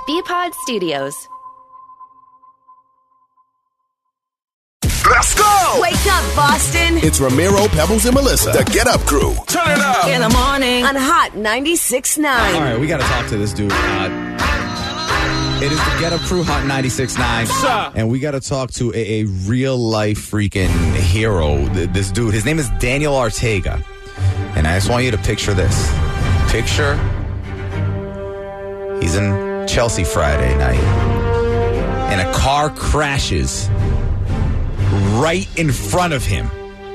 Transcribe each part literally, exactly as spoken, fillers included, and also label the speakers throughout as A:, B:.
A: B-Pod Studios.
B: Let's go!
C: Wake up, Boston.
B: It's Ramiro, Pebbles, and Melissa, the Get Up Crew.
D: Turn it up!
C: In the morning on Hot ninety-six point nine.
E: All right, we got to talk to this dude. Uh, it is the Get Up Crew, Hot ninety-six point nine.
D: Sir.
E: And we got to talk to a, a real-life freaking hero. This dude, his name is Daniel Ortega. And I just want you to picture this. Picture, he's in Chelsea Friday night, and a car crashes right in front of him.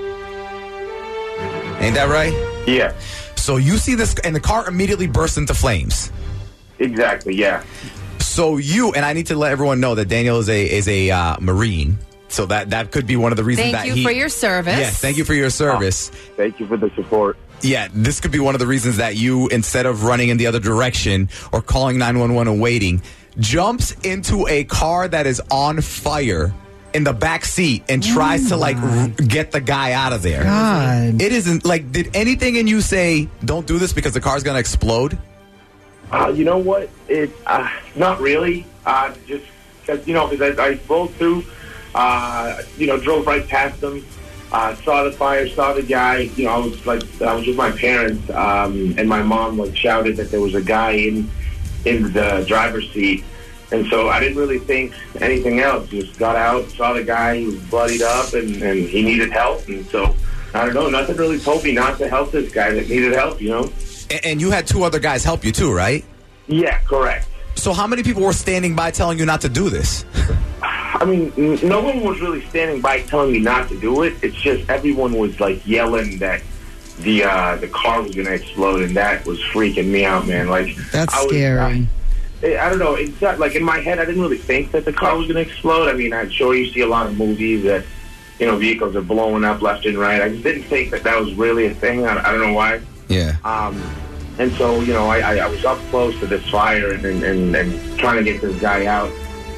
E: Ain't that right?
F: Yeah,
E: So you see this, and the car immediately bursts into flames.
F: exactly, yeah.
E: So you, and I need to let everyone know that Daniel is a is a uh, Marine. So that, that could be one of the reasons
G: Thank
E: that
G: you
E: he...
G: for your service.
E: Yes, thank you for your service.
F: Thank you for the support.
E: Yeah, this could be one of the reasons that you, instead of running in the other direction or calling nine one one and waiting, jumps into a car that is on fire in the back seat and tries to, like, r- get the guy out of there.
H: God.
E: It isn't, like, did anything in you say, don't do this because the car's going to explode?
F: Uh, you know what? It uh, not really. Uh, just because you know, because I, I rolled through, uh, you know, drove right past them, uh, saw the fire, saw the guy. You know, I was like, I was with my parents, um, and my mom like shouted that there was a guy in in the driver's seat, and so I didn't really think anything else. Just got out, saw the guy, he was bloodied up, and, and he needed help, and so I don't know. Nothing really told me not to help this guy that needed help. You know.
E: And, and you had two other guys help you too, right?
F: Yeah, correct.
E: So how many people were standing by telling you not to do this?
F: I mean, n- no one was really standing by telling me not to do it. It's just everyone was like yelling that the uh, the car was going to explode, and that was freaking me out, man. Like
H: That's
F: I was,
H: scary.
F: I, I don't know. It's not, like in my head, I didn't really think that the car was going to explode. I mean, I'm sure you see a lot of movies that you know vehicles are blowing up left and right. I just didn't think that that was really a thing. I, I don't know why.
E: Yeah.
F: Um, and so, you know, I, I, I was up close to this fire and, and, and, and trying to get this guy out.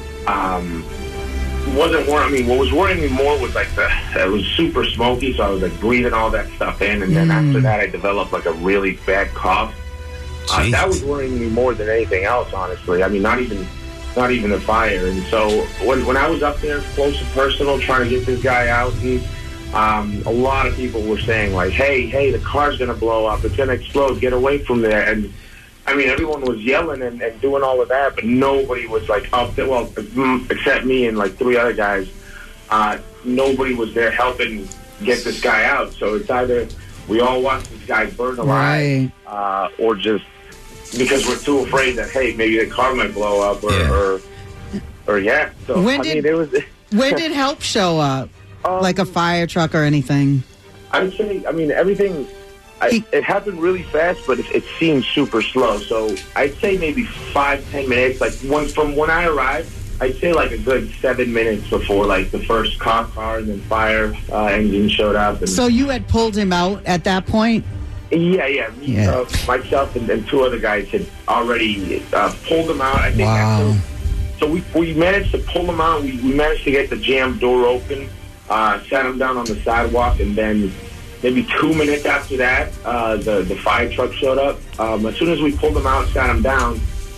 F: Um, wasn't worrying. I mean, what was worrying me more was like the it was super smoky, so I was like breathing all that stuff in, and then
H: Mm.
F: after that, I developed like a really bad cough. Uh, that was worrying me more than anything else, honestly. I mean, not even not even the fire. And so when when I was up there, close and personal, trying to get this guy out, and Um, a lot of people were saying, like, hey, hey, the car's going to blow up. It's going to explode. Get away from there. And, I mean, everyone was yelling and, and doing all of that, but nobody was, like, up there. Well, except me and, like, three other guys. Uh, nobody was there helping get this guy out. So it's either we all watch this guy burn alive
H: Right.
F: uh, or just because we're too afraid that, hey, maybe the car might blow up or,
E: Yeah.
F: or, or, yeah. So,
H: When
F: I
H: did-
F: mean, it was...
H: When did help show up?
F: Um,
H: Like a fire truck or anything?
F: I would say, I mean, everything, I,
H: He-
F: it happened really fast, but it, it seemed super slow. So I'd say maybe five, ten minutes. Like, when, from when I arrived, I'd say like a good seven minutes before, like, the first cop car and then fire uh, engine showed up. And,
H: So you had pulled him out at that point?
F: yeah, yeah. Me,
H: Yeah.
F: Uh, myself and, and two other guys had already uh, pulled him out. I think
H: Wow.
F: after, so we, we managed to pull him out. We, we managed to get the jam door open. Uh, sat him down on the sidewalk, and then maybe two minutes after that, uh, the the fire truck showed up. Um, as soon as we pulled him out, sat him down,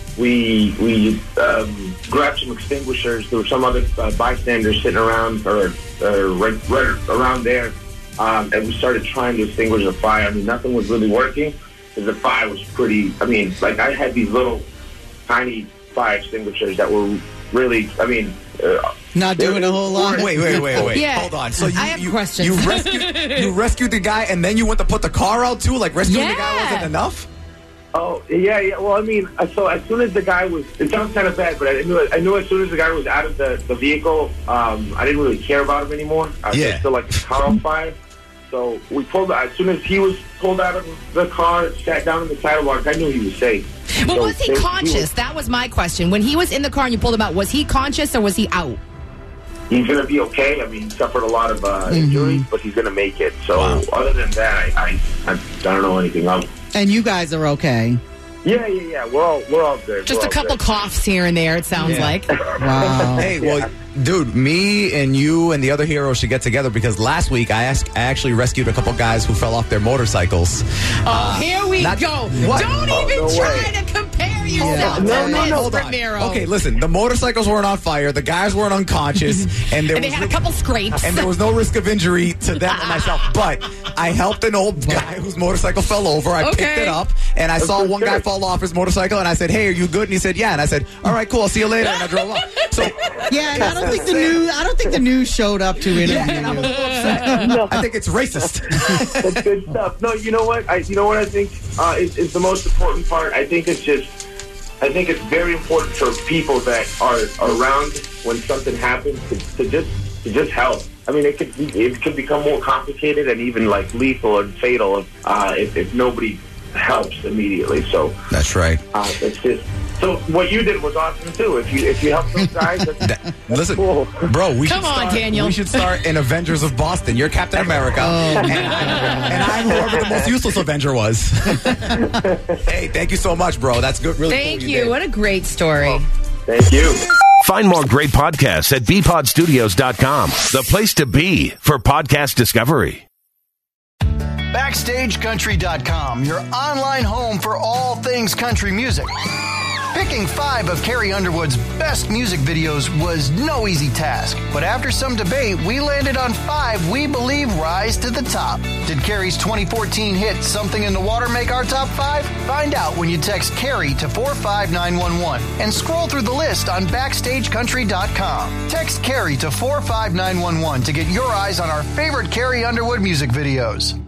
F: we we um, grabbed some extinguishers. There were some other uh, bystanders sitting around or uh, right, right around there, um, and we started trying to extinguish the fire. I mean, nothing was really working because the fire was pretty. I mean, like I had these little tiny fire extinguishers that were really. I mean. Uh,
H: Not doing a whole lot?
E: Wait, wait, wait, wait.
G: Yeah.
E: Hold on. So you,
G: I have
E: you,
G: questions.
E: you rescued you rescued the guy, and then you went to put the car out too. Like rescuing the guy
G: Yeah.
E: wasn't enough.
F: Oh yeah, yeah. Well, I mean, uh, so as soon as the guy was, it sounds kind of bad, but I knew, I knew as soon as the guy was out of the, the vehicle, um, I didn't really care about him anymore. I was
E: Yeah.
F: still like the car on fire. So we pulled as soon as he was pulled out of the car, sat down on the sidewalk. I knew he was safe.
G: But
F: So
G: was he
F: they-
G: conscious?
F: was-
G: That was my question. When he was in the car and you pulled him out, was he conscious or was he out?
F: He's going to be okay. I mean, he suffered a lot of uh, injuries, but he's going to make it. So
E: Wow.
F: other than that, I, I, I don't know anything else.
H: And you guys are okay?
F: Yeah, yeah, yeah. We're all we're all good.
G: Just
F: We're
G: a
F: all
G: couple
F: good.
G: coughs here and there, it sounds
E: Yeah.
G: like.
H: Wow.
E: Hey, well, dude, me and you and the other hero should get together because last week I asked, I actually rescued a couple guys who fell off their motorcycles.
G: Oh, here we
E: not-
G: go.
E: What?
G: Don't
F: Oh,
G: even
F: no
G: try
F: way.
G: to compare yourself.
H: Yeah.
G: on.
F: No, no, no.
E: Hold on.
G: Ramiro.
E: Okay, listen. The motorcycles weren't on fire. The guys weren't unconscious, and there
G: And they
E: was
G: had a
E: no-
G: couple scrapes.
E: and there was no risk of injury to them or myself. But I helped an old guy whose motorcycle fell over. I picked
G: Okay.
E: it up, and I saw one guy fall off his motorcycle, and I said, "Hey, are you good?" And he said, "Yeah." And I said, "All right, cool. I'll see you later." And I drove up. So
H: Yeah, and I don't think the news. I don't think the news showed up to interview
E: yeah, and I'm a
H: you.
E: little upset. I think it's racist.
F: That's good stuff. No, you know what? I, you know what I think uh, is, is the most important part. I think it's just, I think it's very important for people that are around when something happens to, to just to just help. I mean, it could it could become more complicated and even like lethal and fatal if uh, if, if nobody helps immediately. So
E: That's right.
F: uh, it's just. So what you did was awesome too. If you if you help those guys, that's,
E: That-
F: that's
E: listen,
F: cool.
E: bro, we
G: Come
E: should
G: on,
E: start,
G: Daniel.
E: We should start an Avengers of Boston. You're Captain America, and, I'm, and I'm whoever the most useless Avenger was. Hey, thank you so much, bro. That's good. Really
G: Thank
E: cool
G: you.
E: did.
G: What a great story.
F: Thank you.
B: Find more great podcasts at b pod studios dot com, the place to be for podcast discovery.
A: Backstage Country dot com, your online home for all things country music. Picking five of Carrie Underwood's best music videos was no easy task, but after some debate, we landed on five we believe rise to the top. Did Carrie's twenty fourteen hit Something in the Water make our top five? Find out when you text Carrie to four five nine one one and scroll through the list on Backstage Country dot com. Text Carrie to four five nine one one to get your eyes on our favorite Carrie Underwood music videos.